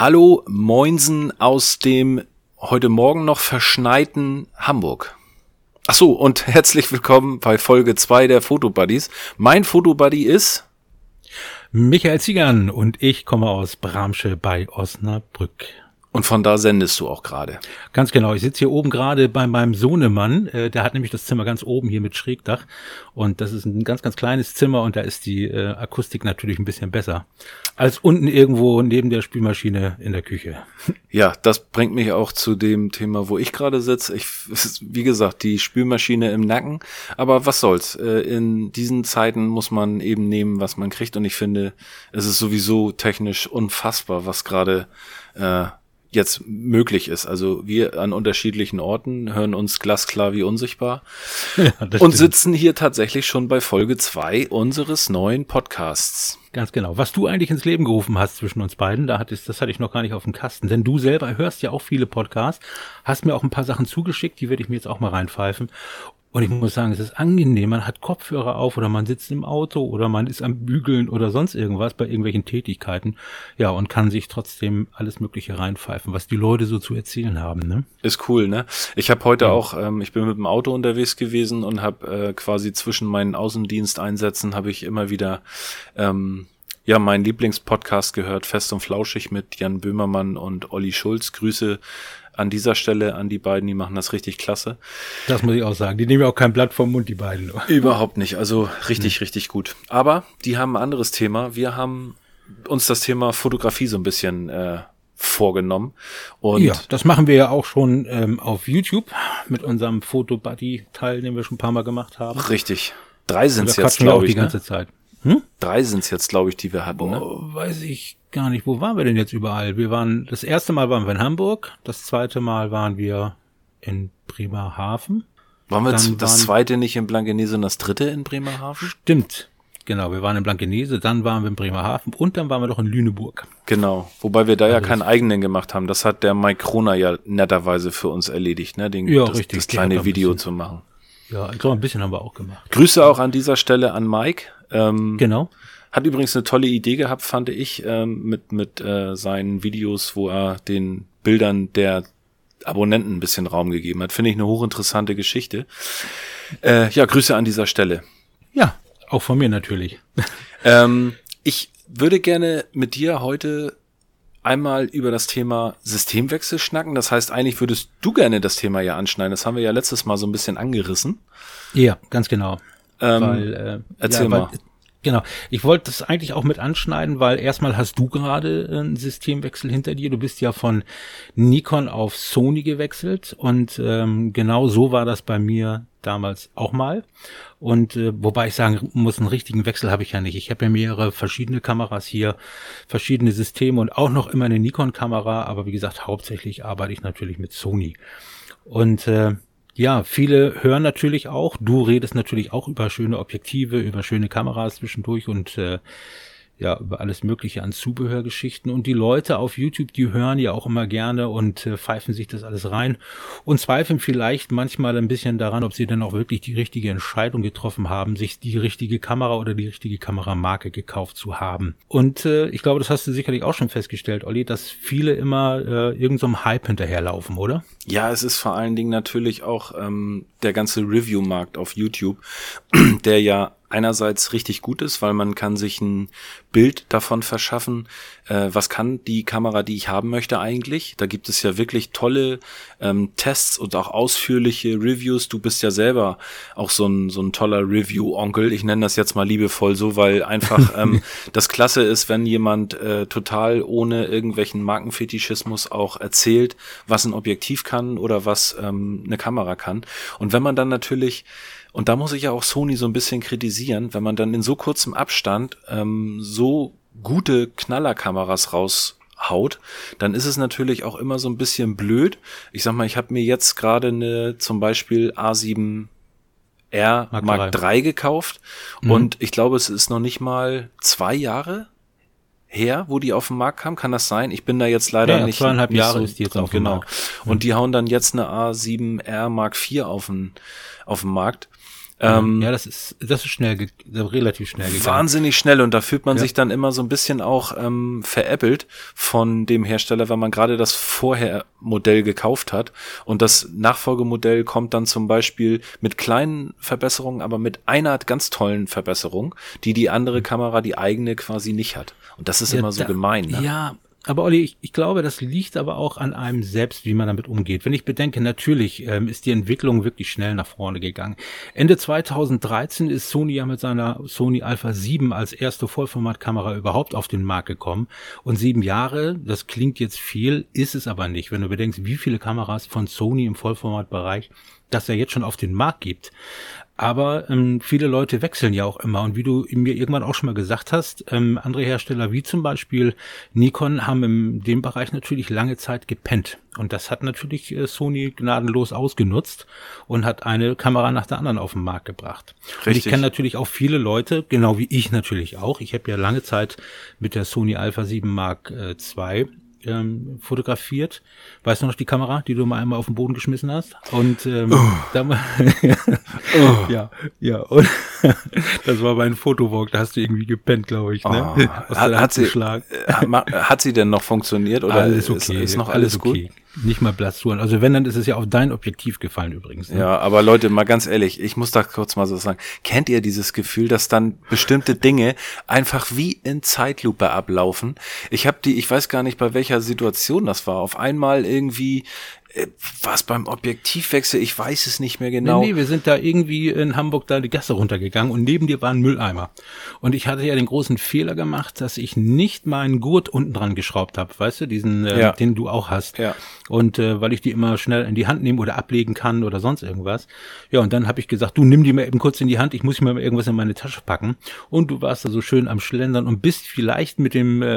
Hallo Moinsen aus dem heute Morgen noch verschneiten Hamburg. Ach so, und herzlich willkommen bei Folge 2 der Fotobuddies. Mein Fotobuddy ist Michael Ziegern und ich komme aus Bramsche bei Osnabrück. Und von da sendest du auch gerade. Ganz genau, ich sitze hier oben gerade bei meinem Sohnemann, der hat nämlich das Zimmer ganz oben hier mit Schrägdach und das ist ein ganz, ganz kleines Zimmer und da ist die Akustik natürlich ein bisschen besser als unten irgendwo neben der Spülmaschine in der Küche. Ja, das bringt mich auch zu dem Thema, wo ich gerade sitze. Wie gesagt, die Spülmaschine im Nacken, aber was soll's. In diesen Zeiten muss man eben nehmen, was man kriegt und ich finde, es ist sowieso technisch unfassbar, was gerade jetzt möglich ist. Also wir an unterschiedlichen Orten hören uns glasklar wie unsichtbar und sitzen hier tatsächlich schon bei Folge 2 unseres neuen Podcasts. Ganz genau. Was du eigentlich ins Leben gerufen hast zwischen uns beiden, das hatte ich noch gar nicht auf dem Kasten. Denn du selber hörst ja auch viele Podcasts, hast mir auch ein paar Sachen zugeschickt, die werde ich mir jetzt auch mal reinpfeifen. Und ich muss sagen, es ist angenehm, man hat Kopfhörer auf oder man sitzt im Auto oder man ist am Bügeln oder sonst irgendwas bei irgendwelchen Tätigkeiten. Ja, und kann sich trotzdem alles Mögliche reinpfeifen, was die Leute so zu erzählen haben, ne? Ist cool, ne? Ich habe heute auch, ich bin mit dem Auto unterwegs gewesen und habe quasi zwischen meinen Außendiensteinsätzen habe ich immer wieder meinen Lieblingspodcast gehört, Fest und Flauschig mit Jan Böhmermann und Olli Schulz. Grüße an dieser Stelle an die beiden, die machen das richtig klasse. Das muss ich auch sagen. Die nehmen ja auch kein Blatt vom Mund, die beiden. Überhaupt nicht. Also richtig gut. Aber die haben ein anderes Thema. Wir haben uns das Thema Fotografie so ein bisschen vorgenommen. Und ja, das machen wir ja auch schon auf YouTube mit unserem Fotobuddy-Teil, den wir schon ein paar Mal gemacht haben. Richtig. 3 sind es jetzt, glaube ich. Die ganze Zeit. 3 sind es jetzt, glaube ich, die wir hatten. Ne? Weiß ich gar nicht. Wo waren wir denn jetzt überall? Das erste Mal waren wir in Hamburg, das zweite Mal waren wir in Bremerhaven. Waren wir das zweite nicht in Blankenese und das dritte in Bremerhaven? Stimmt. Genau, wir waren in Blankenese, dann waren wir in Bremerhaven und dann waren wir doch in Lüneburg. Genau, wobei wir da ja keinen eigenen gemacht haben. Das hat der Mike Kroner ja netterweise für uns erledigt, ne? Das kleine Video zu machen. Ja, ich glaube, ein bisschen haben wir auch gemacht. Grüße auch an dieser Stelle an Mike. Genau. Hat übrigens eine tolle Idee gehabt, fand ich, mit seinen Videos, wo er den Bildern der Abonnenten ein bisschen Raum gegeben hat. Finde ich eine hochinteressante Geschichte. Grüße an dieser Stelle. Ja, auch von mir natürlich. Ich würde gerne mit dir heute einmal über das Thema Systemwechsel schnacken. Das heißt, eigentlich würdest du gerne das Thema ja anschneiden. Das haben wir ja letztes Mal so ein bisschen angerissen. Ja, ganz genau. Erzähl mal. Genau. Ich wollte das eigentlich auch mit anschneiden, weil erstmal hast du gerade einen Systemwechsel hinter dir. Du bist ja von Nikon auf Sony gewechselt und genau so war das bei mir damals auch mal. Und wobei ich sagen muss, einen richtigen Wechsel habe ich ja nicht. Ich habe ja mehrere verschiedene Kameras hier, verschiedene Systeme und auch noch immer eine Nikon-Kamera. Aber wie gesagt, hauptsächlich arbeite ich natürlich mit Sony. Und ja, viele hören natürlich auch, du redest natürlich auch über schöne Objektive, über schöne Kameras zwischendurch und über alles Mögliche an Zubehörgeschichten. Und die Leute auf YouTube, die hören ja auch immer gerne und pfeifen sich das alles rein und zweifeln vielleicht manchmal ein bisschen daran, ob sie denn auch wirklich die richtige Entscheidung getroffen haben, sich die richtige Kamera oder die richtige Kameramarke gekauft zu haben. Und ich glaube, das hast du sicherlich auch schon festgestellt, Olli, dass viele immer irgend so einem Hype hinterherlaufen, oder? Ja, es ist vor allen Dingen natürlich auch der ganze Review-Markt auf YouTube, der ja einerseits richtig gut ist, weil man kann sich ein Bild davon verschaffen, was kann die Kamera, die ich haben möchte eigentlich. Da gibt es ja wirklich tolle Tests und auch ausführliche Reviews. Du bist ja selber auch so ein toller Review-Onkel. Ich nenne das jetzt mal liebevoll so, weil einfach das Klasse ist, wenn jemand total ohne irgendwelchen Markenfetischismus auch erzählt, was ein Objektiv kann oder was eine Kamera kann. Und wenn man dann natürlich, und da muss ich ja auch Sony so ein bisschen kritisieren, wenn man dann in so kurzem Abstand so gute Knallerkameras raushaut, dann ist es natürlich auch immer so ein bisschen blöd. Ich sag mal, ich habe mir jetzt gerade zum Beispiel A7R Mark III gekauft und ich glaube, es ist noch nicht mal 2 Jahre her, wo die auf den Markt kam. Kann das sein? Ich bin da jetzt leider nicht 2,5 Jahre so ist die jetzt auf dem Markt. Und die hauen dann jetzt eine A7R Mark IV auf den Markt. Ja, das ist relativ schnell gegangen. Wahnsinnig schnell, und da fühlt man sich dann immer so ein bisschen auch veräppelt von dem Hersteller, wenn man gerade das Vorhermodell gekauft hat und das Nachfolgemodell kommt dann zum Beispiel mit kleinen Verbesserungen, aber mit einer ganz tollen Verbesserung, die andere Kamera, die eigene, quasi nicht hat. Und das ist immer so gemein. Ne? Ja, aber Olli, ich glaube, das liegt aber auch an einem selbst, wie man damit umgeht. Wenn ich bedenke, natürlich ist die Entwicklung wirklich schnell nach vorne gegangen. Ende 2013 ist Sony ja mit seiner Sony Alpha 7 als erste Vollformatkamera überhaupt auf den Markt gekommen. Und 7 Jahre, das klingt jetzt viel, ist es aber nicht, wenn du bedenkst, wie viele Kameras von Sony im Vollformatbereich das ja jetzt schon auf den Markt gibt. Aber viele Leute wechseln ja auch immer. Und wie du mir irgendwann auch schon mal gesagt hast, andere Hersteller wie zum Beispiel Nikon haben in dem Bereich natürlich lange Zeit gepennt. Und das hat natürlich Sony gnadenlos ausgenutzt und hat eine Kamera nach der anderen auf den Markt gebracht. Richtig. Und ich kenne natürlich auch viele Leute, genau wie ich natürlich auch. Ich habe ja lange Zeit mit der Sony Alpha 7 Mark II fotografiert. Weißt du noch die Kamera, die du mal einmal auf den Boden geschmissen hast? Und und das war bei einem Fotowalk, da hast du irgendwie gepennt, glaube ich. Ne? Hat sie denn noch funktioniert oder alles okay, ist noch alles gut? Okay. Nicht mal Blassuren. Also wenn, dann ist es ja auf dein Objektiv gefallen übrigens. Ne? Ja, aber Leute, mal ganz ehrlich, ich muss da kurz mal so sagen, kennt ihr dieses Gefühl, dass dann bestimmte Dinge einfach wie in Zeitlupe ablaufen? Ich weiß gar nicht, bei welcher Situation das war. Auf einmal irgendwie was beim Objektivwechsel, ich weiß es nicht mehr genau. Nee, wir sind da irgendwie in Hamburg da die Gasse runtergegangen und neben dir war ein Mülleimer. Und ich hatte ja den großen Fehler gemacht, dass ich nicht meinen Gurt unten dran geschraubt habe, weißt du, diesen, den du auch hast. Ja. Und weil ich die immer schnell in die Hand nehmen oder ablegen kann oder sonst irgendwas. Ja, und dann habe ich gesagt, du nimm die mal eben kurz in die Hand, ich muss mir mal irgendwas in meine Tasche packen. Und du warst da so schön am Schlendern und bist vielleicht mit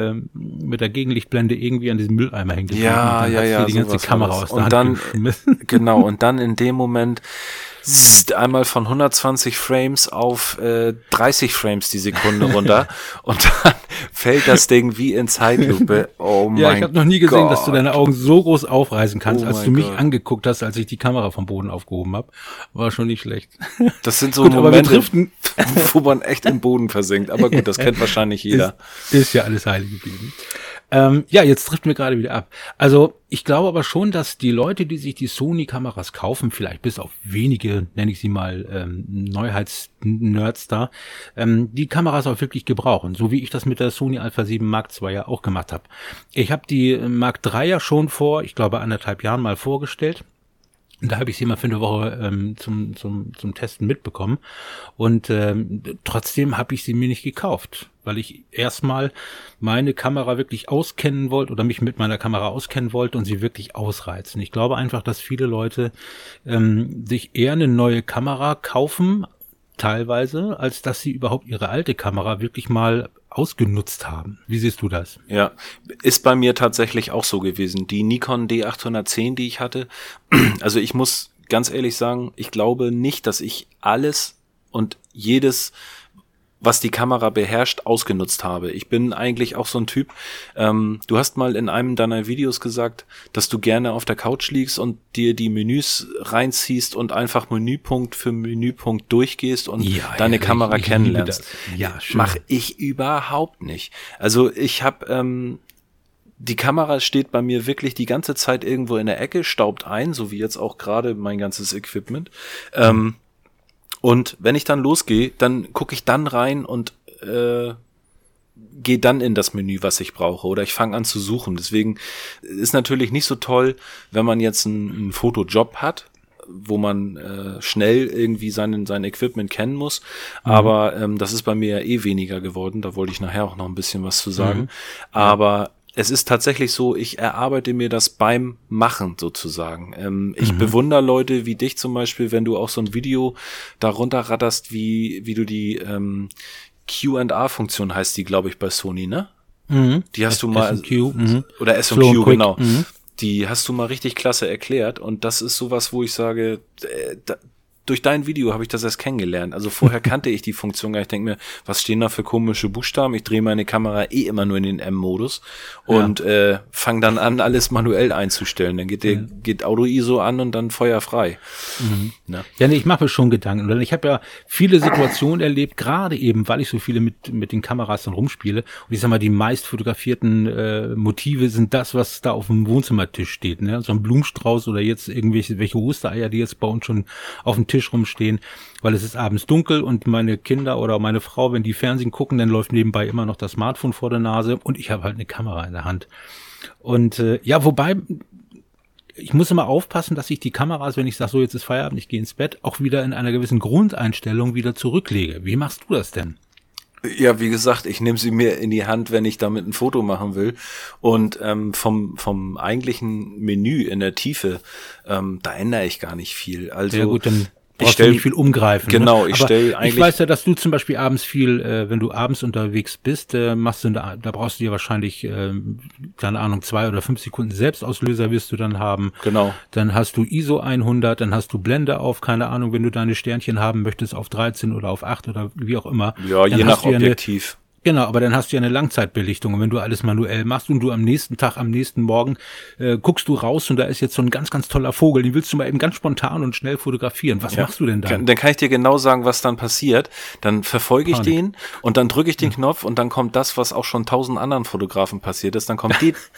der Gegenlichtblende irgendwie an diesem Mülleimer hängen. Ja, die ganze Kamera aus der Hand geschmissen. Genau, und dann in dem Moment einmal von 120 Frames auf 30 Frames die Sekunde runter und dann fällt das Ding wie in Zeitlupe. Oh mein Gott. Ja, ich habe noch nie gesehen, dass du deine Augen so groß aufreißen kannst, als du mich angeguckt hast, als ich die Kamera vom Boden aufgehoben habe. War schon nicht schlecht. Das sind so gut, Momente, wo man echt im Boden versinkt. Aber gut, das kennt wahrscheinlich jeder. Ist ja alles heilig geblieben. Jetzt trifft mir gerade wieder ab. Also ich glaube aber schon, dass die Leute, die sich die Sony-Kameras kaufen, vielleicht bis auf wenige, nenne ich sie mal, Neuheitsnerds da, die Kameras auch wirklich gebrauchen, so wie ich das mit der Sony Alpha 7 Mark II ja auch gemacht habe. Ich habe die Mark III ja schon vor, ich glaube 1,5 Jahren mal vorgestellt. Und da habe ich sie mal für eine Woche zum Testen mitbekommen. Und trotzdem habe ich sie mir nicht gekauft, weil ich erstmal meine Kamera wirklich auskennen wollte oder mich mit meiner Kamera auskennen wollte und sie wirklich ausreizen. Ich glaube einfach, dass viele Leute sich eher eine neue Kamera kaufen, teilweise, als dass sie überhaupt ihre alte Kamera wirklich mal ausgenutzt haben. Wie siehst du das? Ja, ist bei mir tatsächlich auch so gewesen. Die Nikon D810, die ich hatte, also ich muss ganz ehrlich sagen, ich glaube nicht, dass ich alles und jedes, was die Kamera beherrscht, ausgenutzt habe. Ich bin eigentlich auch so ein Typ, du hast mal in einem deiner Videos gesagt, dass du gerne auf der Couch liegst und dir die Menüs reinziehst und einfach Menüpunkt für Menüpunkt durchgehst und deine Kamera kennenlernst. Ja, schön. Mach ich überhaupt nicht. Also ich habe die Kamera steht bei mir wirklich die ganze Zeit irgendwo in der Ecke, staubt ein, so wie jetzt auch gerade mein ganzes Equipment. Und wenn ich dann losgehe, dann gucke ich dann rein und gehe dann in das Menü, was ich brauche. Oder ich fange an zu suchen. Deswegen ist natürlich nicht so toll, wenn man jetzt einen Fotojob hat, wo man schnell irgendwie sein Equipment kennen muss. Aber das ist bei mir ja eh weniger geworden. Da wollte ich nachher auch noch ein bisschen was zu sagen. Aber es ist tatsächlich so, ich erarbeite mir das beim Machen sozusagen. Ich bewundere Leute wie dich zum Beispiel, wenn du auch so ein Video darunter ratterst, wie du die Q&A-Funktion heißt die, glaube ich, bei Sony, ne? Die hast du mal, S&Q, oder S&Q, genau. Die hast du mal richtig klasse erklärt und das ist sowas, wo ich sage, durch dein Video habe ich das erst kennengelernt. Also vorher kannte ich die Funktion gar nicht. Ich denke mir, was stehen da für komische Buchstaben? Ich drehe meine Kamera immer nur in den M-Modus und fange dann an, alles manuell einzustellen. Dann geht Auto-ISO an und dann feuerfrei. Ja, nee, ich mache mir schon Gedanken. Und ich habe ja viele Situationen erlebt, gerade eben, weil ich so viele mit den Kameras dann rumspiele. Und ich sag mal, die meist fotografierten Motive sind das, was da auf dem Wohnzimmertisch steht. Ne? So ein Blumenstrauß oder jetzt welche Ostereier, die jetzt bei uns schon auf dem Tisch rumstehen, weil es ist abends dunkel und meine Kinder oder meine Frau, wenn die Fernsehen gucken, dann läuft nebenbei immer noch das Smartphone vor der Nase und ich habe halt eine Kamera in der Hand. Und wobei, ich muss immer aufpassen, dass ich die Kameras, wenn ich sage, so jetzt ist Feierabend, ich gehe ins Bett, auch wieder in einer gewissen Grundeinstellung wieder zurücklege. Wie machst du das denn? Ja, wie gesagt, ich nehme sie mir in die Hand, wenn ich damit ein Foto machen will. Und vom eigentlichen Menü in der Tiefe, da ändere ich gar nicht viel. Also ja gut, dann brauchst du nicht viel umgreifen. Genau, ne? ich stelle eigentlich... Ich weiß ja, dass du zum Beispiel abends viel, wenn du abends unterwegs bist, da brauchst du dir wahrscheinlich, keine Ahnung, 2 oder 5 Sekunden Selbstauslöser wirst du dann haben. Genau. Dann hast du ISO 100, dann hast du Blende auf, keine Ahnung, wenn du deine Sternchen haben möchtest, auf 13 oder auf 8 oder wie auch immer. Ja, je nach Objektiv. Genau, aber dann hast du ja eine Langzeitbelichtung und wenn du alles manuell machst und du am nächsten Morgen guckst du raus und da ist jetzt so ein ganz, ganz toller Vogel, den willst du mal eben ganz spontan und schnell fotografieren. Was machst du denn dann? Dann kann ich dir genau sagen, was dann passiert. Dann verfolge ich den und dann drücke ich den Knopf und dann kommt das, was auch schon 1000 anderen Fotografen passiert ist. Dann kommt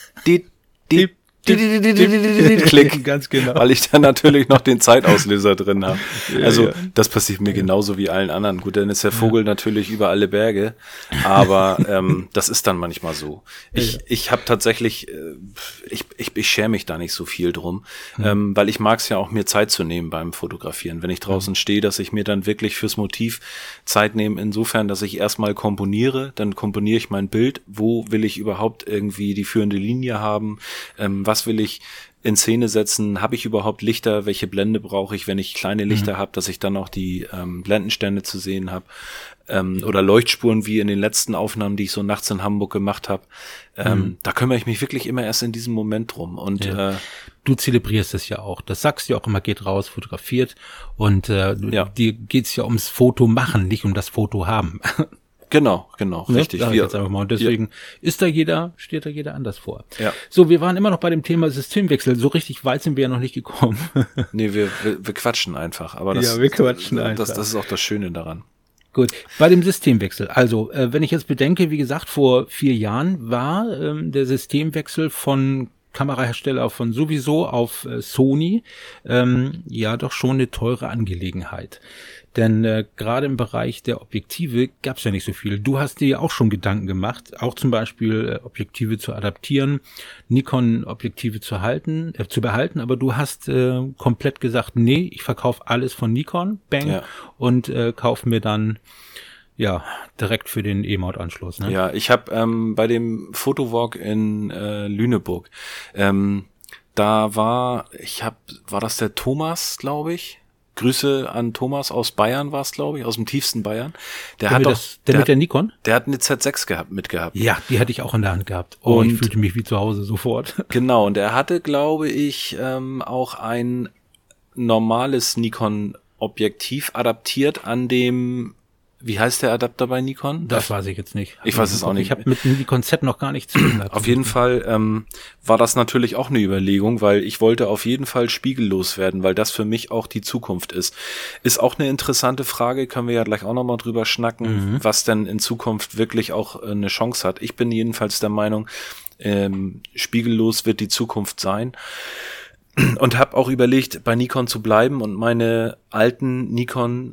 Klick, ganz genau. Weil ich dann natürlich noch den Zeitauslöser drin habe. Also das passiert mir genauso wie allen anderen. Gut, dann ist der Vogel natürlich über alle Berge, aber das ist dann manchmal so. Ich habe tatsächlich, ich schäme mich da nicht so viel drum, weil ich mag es ja auch, mir Zeit zu nehmen beim Fotografieren. Wenn ich draußen stehe, dass ich mir dann wirklich fürs Motiv Zeit nehme, insofern, dass ich erstmal komponiere, dann komponiere ich mein Bild, wo will ich überhaupt irgendwie die führende Linie haben, was will ich in Szene setzen, habe ich überhaupt Lichter, welche Blende brauche ich, wenn ich kleine Lichter habe, dass ich dann auch die Blendenstände zu sehen habe, oder Leuchtspuren wie in den letzten Aufnahmen, die ich so nachts in Hamburg gemacht habe. Da kümmere ich mich wirklich immer erst in diesem Moment drum. Und du zelebrierst es ja auch. Das sagst du ja auch immer, geht raus, fotografiert und dir geht's ja ums Foto machen, nicht um das Foto haben. Genau, richtig. Jetzt einfach mal. Und deswegen steht da jeder anders vor. Ja. So, wir waren immer noch bei dem Thema Systemwechsel. So richtig weit sind wir ja noch nicht gekommen. Nee, wir quatschen einfach. Aber wir quatschen einfach. Das ist auch das Schöne daran. Gut, bei dem Systemwechsel. Also, wenn ich jetzt bedenke, wie gesagt, vor 4 Jahren war der Systemwechsel von Kamerahersteller von sowieso auf Sony doch schon eine teure Angelegenheit. Denn gerade im Bereich der Objektive gab es ja nicht so viel. Du hast dir ja auch schon Gedanken gemacht, auch zum Beispiel Objektive zu adaptieren, Nikon-Objektive zu behalten, aber du hast komplett gesagt, nee, ich verkaufe alles von Nikon, bang, und kaufe mir dann direkt für den E-Mount-Anschluss. Ne? Ja, ich habe bei dem Fotowalk in Lüneburg, war das der Thomas, glaube ich? Grüße an Thomas aus Bayern war es, glaube ich, aus dem tiefsten Bayern. Der mit der Nikon? Der hat eine Z6 mitgehabt. Ja, die hatte ich auch in der Hand gehabt. Und ich fühlte mich wie zu Hause sofort. Genau, und er hatte, glaube ich, auch ein normales Nikon-Objektiv adaptiert an dem, wie heißt der Adapter bei Nikon? Das weiß ich jetzt nicht. Ich weiß es auch nicht. Ich habe mit dem Nikon Z noch gar nichts zu tun gehabt. Auf jeden Fall war das natürlich auch eine Überlegung, weil ich wollte auf jeden Fall spiegellos werden, weil das für mich auch die Zukunft ist. Ist auch eine interessante Frage, können wir ja gleich auch nochmal drüber schnacken, was denn in Zukunft wirklich auch eine Chance hat. Ich bin jedenfalls der Meinung, spiegellos wird die Zukunft sein. Und habe auch überlegt, bei Nikon zu bleiben und meine alten Nikon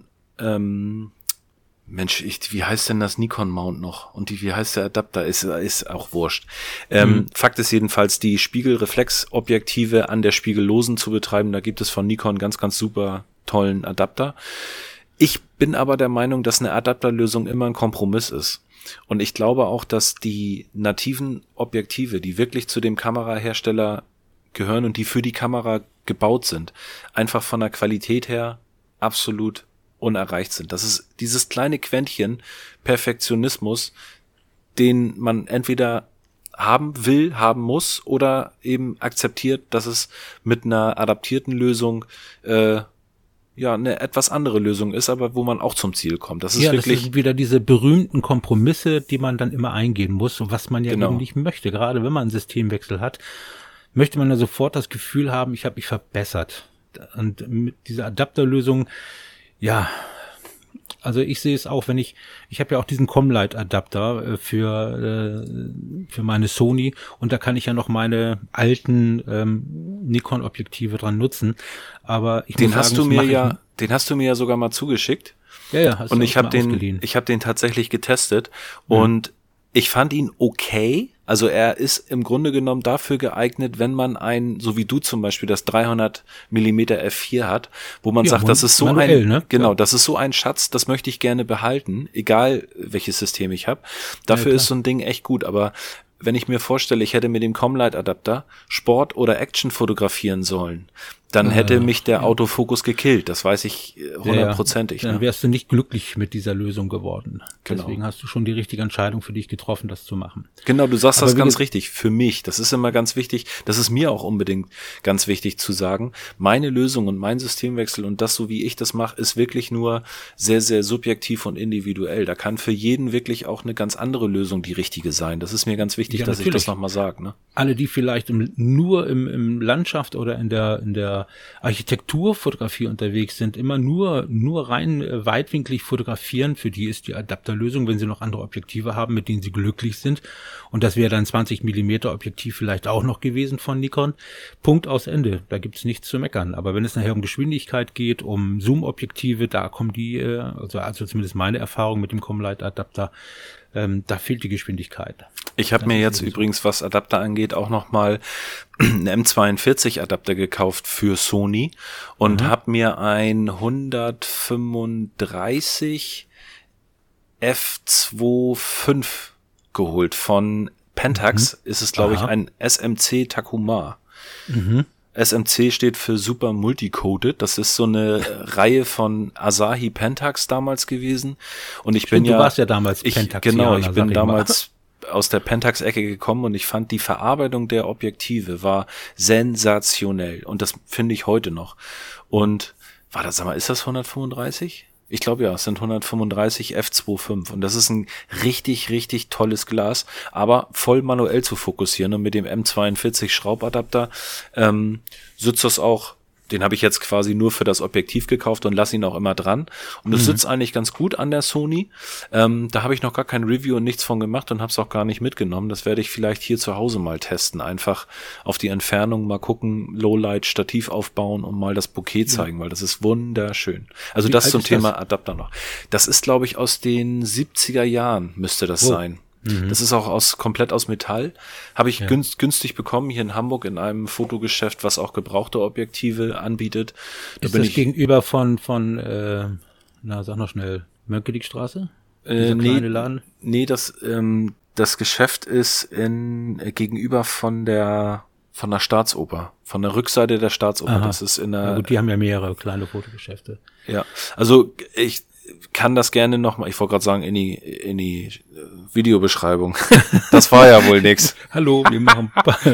wie heißt denn das Nikon-Mount noch? Und wie heißt der Adapter? Ist auch wurscht. Fakt ist jedenfalls, die Spiegelreflexobjektive an der Spiegellosen zu betreiben. Da gibt es von Nikon ganz, ganz super tollen Adapter. Ich bin aber der Meinung, dass eine Adapterlösung immer ein Kompromiss ist. Und ich glaube auch, dass die nativen Objektive, die wirklich zu dem Kamerahersteller gehören und die für die Kamera gebaut sind, einfach von der Qualität her absolut unerreicht sind. Das ist dieses kleine Quäntchen Perfektionismus, den man entweder haben will, haben muss oder eben akzeptiert, dass es mit einer adaptierten Lösung eine etwas andere Lösung ist, aber wo man auch zum Ziel kommt. Das ist ja, wirklich. Das sind wieder diese berühmten Kompromisse, die man dann immer eingehen muss und was man ja eben nicht möchte. Gerade wenn man einen Systemwechsel hat, möchte man ja sofort das Gefühl haben, ich habe mich verbessert. Und mit dieser Adapterlösung, ja, also ich sehe es auch, wenn ich habe ja auch diesen Comlight-Adapter für meine Sony und da kann ich ja noch meine alten Nikon-Objektive dran nutzen. Aber ich muss sagen, den hast du mir ja sogar mal zugeschickt. Ja, hast und du ich habe den tatsächlich getestet und ich fand ihn okay. Also er ist im Grunde genommen dafür geeignet, wenn man so wie du zum Beispiel das 300 Millimeter f4 hat, wo man sagt, das ist so manuell, das ist so ein Schatz, das möchte ich gerne behalten, egal welches System ich habe. Dafür ist so ein Ding echt gut, aber wenn ich mir vorstelle, ich hätte mit dem Comlight-Adapter Sport oder Action fotografieren sollen, dann hätte mich der Autofokus gekillt. Das weiß ich 100%ig. Dann wärst du nicht glücklich mit dieser Lösung geworden. Genau. Deswegen hast du schon die richtige Entscheidung für dich getroffen, das zu machen. Genau, du sagst das ganz richtig. Für mich, das ist immer ganz wichtig. Das ist mir auch unbedingt ganz wichtig zu sagen. Meine Lösung und mein Systemwechsel und das, so wie ich das mache, ist wirklich nur sehr, sehr subjektiv und individuell. Da kann für jeden wirklich auch eine ganz andere Lösung die richtige sein. Das ist mir ganz wichtig, dass ich das nochmal sage. Ne? Alle, die vielleicht nur im Landschaft oder in der Architekturfotografie unterwegs sind, immer nur rein weitwinklig fotografieren, für die ist die Adapterlösung, wenn sie noch andere Objektive haben, mit denen sie glücklich sind. Und das wäre dann 20 Millimeter Objektiv vielleicht auch noch gewesen von Nikon. Punkt, aus Ende. Da gibt's nichts zu meckern. Aber wenn es nachher um Geschwindigkeit geht, um Zoom-Objektive, da kommen die, also zumindest meine Erfahrung mit dem Comlight-Adapter, da fehlt die Geschwindigkeit. Ich habe mir jetzt übrigens, was Adapter angeht, auch nochmal einen M42 Adapter gekauft für Sony und habe mir ein 135 f2.5 geholt von Pentax. Ist es, glaube ich, ein SMC Takuma. SMC steht für Super Multicoded. Das ist so eine Reihe von Asahi Pentax damals gewesen. Und du warst ja damals Pentax. Genau, ich bin damals aus der Pentax-Ecke gekommen und ich fand, die Verarbeitung der Objektive war sensationell. Und das finde ich heute noch. Und ist das 135? Ich glaube ja, es sind 135 f2.5 und das ist ein richtig, richtig tolles Glas, aber voll manuell zu fokussieren und mit dem M42 Schraubadapter sitzt das auch. Den habe ich jetzt quasi nur für das Objektiv gekauft und lasse ihn auch immer dran. Und es sitzt eigentlich ganz gut an der Sony. Da habe ich noch gar kein Review und nichts von gemacht und habe es auch gar nicht mitgenommen. Das werde ich vielleicht hier zu Hause mal testen. Einfach auf die Entfernung mal gucken, Lowlight, Stativ aufbauen und mal das Bouquet zeigen, weil das ist wunderschön. Also das zum Thema Adapter noch. Das ist, glaube ich, aus den 70er Jahren müsste das sein. Das ist auch komplett aus Metall. Habe ich günstig bekommen hier in Hamburg in einem Fotogeschäft, was auch gebrauchte Objektive anbietet. Ist das gegenüber von sag noch schnell, Mönckebergstraße? Kleine Laden? Nee, das Geschäft ist gegenüber von der Staatsoper, von der Rückseite der Staatsoper. Aha. Das ist gut, die haben ja mehrere kleine Fotogeschäfte. Ja, also ich kann das gerne nochmal, ich wollte gerade sagen, in die Videobeschreibung. Das war ja wohl nix. Hallo, wir machen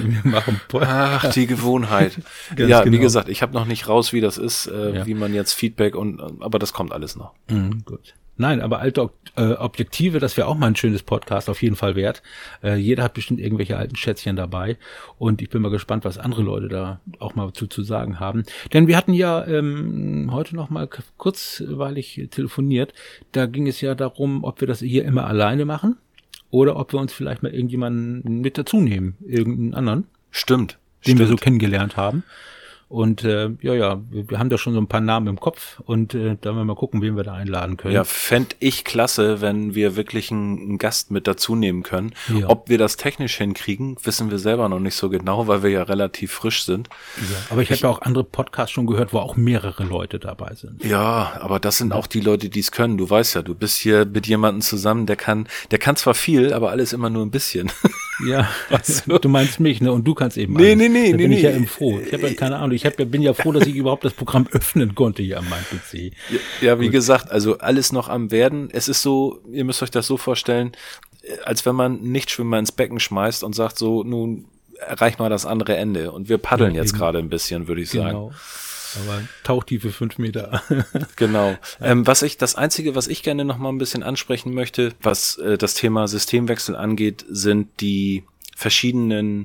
Ach, die Gewohnheit. Wie gesagt, ich habe noch nicht raus, wie das ist, wie man jetzt Feedback aber das kommt alles noch. Gut. Nein, aber alte Objektive, das wäre auch mal ein schönes Podcast, auf jeden Fall wert. Jeder hat bestimmt irgendwelche alten Schätzchen dabei und ich bin mal gespannt, was andere Leute da auch mal zu sagen haben. Denn wir hatten ja heute noch mal kurzweilig telefoniert. Da ging es ja darum, ob wir das hier immer alleine machen oder ob wir uns vielleicht mal irgendjemanden mit dazu nehmen, irgendeinen anderen. Stimmt. Den wir so kennengelernt haben. Und wir haben da schon so ein paar Namen im Kopf und da werden wir mal gucken, wen wir da einladen können. Ja, fänd ich klasse, wenn wir wirklich einen Gast mit dazu nehmen können. Ja. Ob wir das technisch hinkriegen, wissen wir selber noch nicht so genau, weil wir ja relativ frisch sind. Ja, aber ich habe ja auch andere Podcasts schon gehört, wo auch mehrere Leute dabei sind. Ja, aber das sind auch die Leute, die es können. Du weißt ja, du bist hier mit jemandem zusammen, der kann zwar viel, aber alles immer nur ein bisschen. Ja, Also, du meinst mich, ne? Und du kannst eben Nee. Da bin ich ja eben froh. Ich habe ja keine Ahnung. Bin ja froh, dass ich überhaupt das Programm öffnen konnte hier an meinem PC. Ja, wie gesagt, also alles noch am Werden. Es ist so, ihr müsst euch das so vorstellen, als wenn man einen Nichtschwimmer ins Becken schmeißt und sagt so, nun erreich mal das andere Ende. Und wir paddeln jetzt gerade ein bisschen, würde ich sagen. Aber Tauchtiefe 5 Meter. Genau. Das Einzige, was ich gerne noch mal ein bisschen ansprechen möchte, was das Thema Systemwechsel angeht, sind die verschiedenen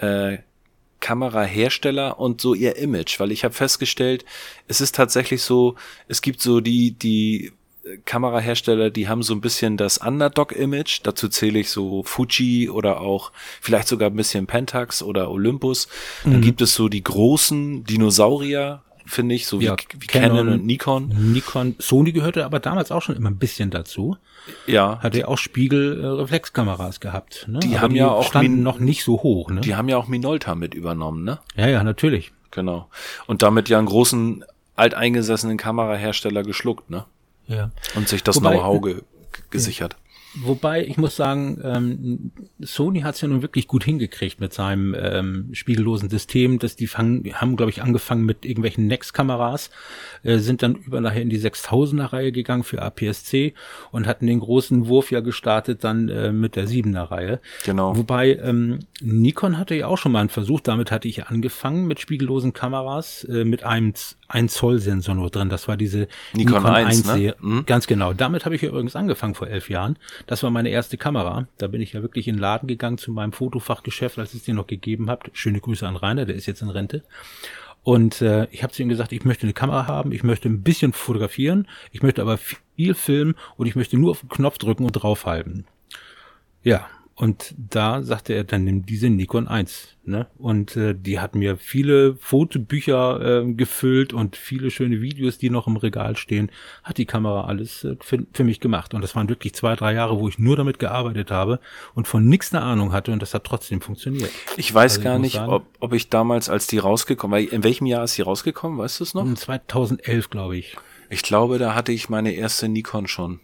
Kamerahersteller und so ihr Image, weil ich habe festgestellt, es ist tatsächlich so, es gibt so die Kamerahersteller, die haben so ein bisschen das Underdog-Image, dazu zähle ich so Fuji oder auch vielleicht sogar ein bisschen Pentax oder Olympus. Dann gibt es so die großen Dinosaurier, finde ich, so wie Canon und Nikon. Sony gehörte aber damals auch schon immer ein bisschen dazu. Ja. Hatte ja auch Spiegelreflexkameras gehabt. Ne? Die aber haben ja auch standen noch nicht so hoch. Ne? Die haben ja auch Minolta mit übernommen, ne? Ja, natürlich. Genau. Und damit ja einen großen, alteingesessenen Kamerahersteller geschluckt, ne? Ja. Und sich das Know-how gesichert. Wobei, ich muss sagen, Sony hat es ja nun wirklich gut hingekriegt mit seinem spiegellosen System. Haben, glaube ich, angefangen mit irgendwelchen Nex-Kameras, sind dann nachher in die 6000er-Reihe gegangen für APS-C und hatten den großen Wurf ja gestartet dann mit der 7er-Reihe. Genau. Wobei Nikon hatte ja auch schon mal einen Versuch, damit hatte ich angefangen mit spiegellosen Kameras, mit einem 1 Zoll Sensor nur drin. Das war diese Nikon 1, ne? Mhm. Ganz genau. Damit habe ich ja übrigens angefangen vor 11 Jahren. Das war meine erste Kamera. Da bin ich ja wirklich in den Laden gegangen zu meinem Fotofachgeschäft, als es den noch gegeben hat. Schöne Grüße an Rainer, der ist jetzt in Rente. Und ich habe zu ihm gesagt, ich möchte eine Kamera haben, ich möchte ein bisschen fotografieren, ich möchte aber viel filmen und ich möchte nur auf den Knopf drücken und draufhalten. Ja, und da sagte er, dann nimm diese Nikon 1. Ne? Und die hat mir viele Fotobücher gefüllt und viele schöne Videos, die noch im Regal stehen, hat die Kamera alles für mich gemacht. Und das waren wirklich 2-3 Jahre, wo ich nur damit gearbeitet habe und von nichts eine Ahnung hatte und das hat trotzdem funktioniert. Ich weiß gar nicht, ob ich damals, als die rausgekommen war, in welchem Jahr ist die rausgekommen, weißt du es noch? 2011, glaube ich. Ich glaube, da hatte ich meine erste Nikon schon.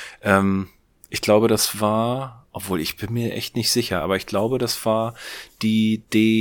Ich glaube, das war... Obwohl, ich bin mir echt nicht sicher, aber ich glaube, das war die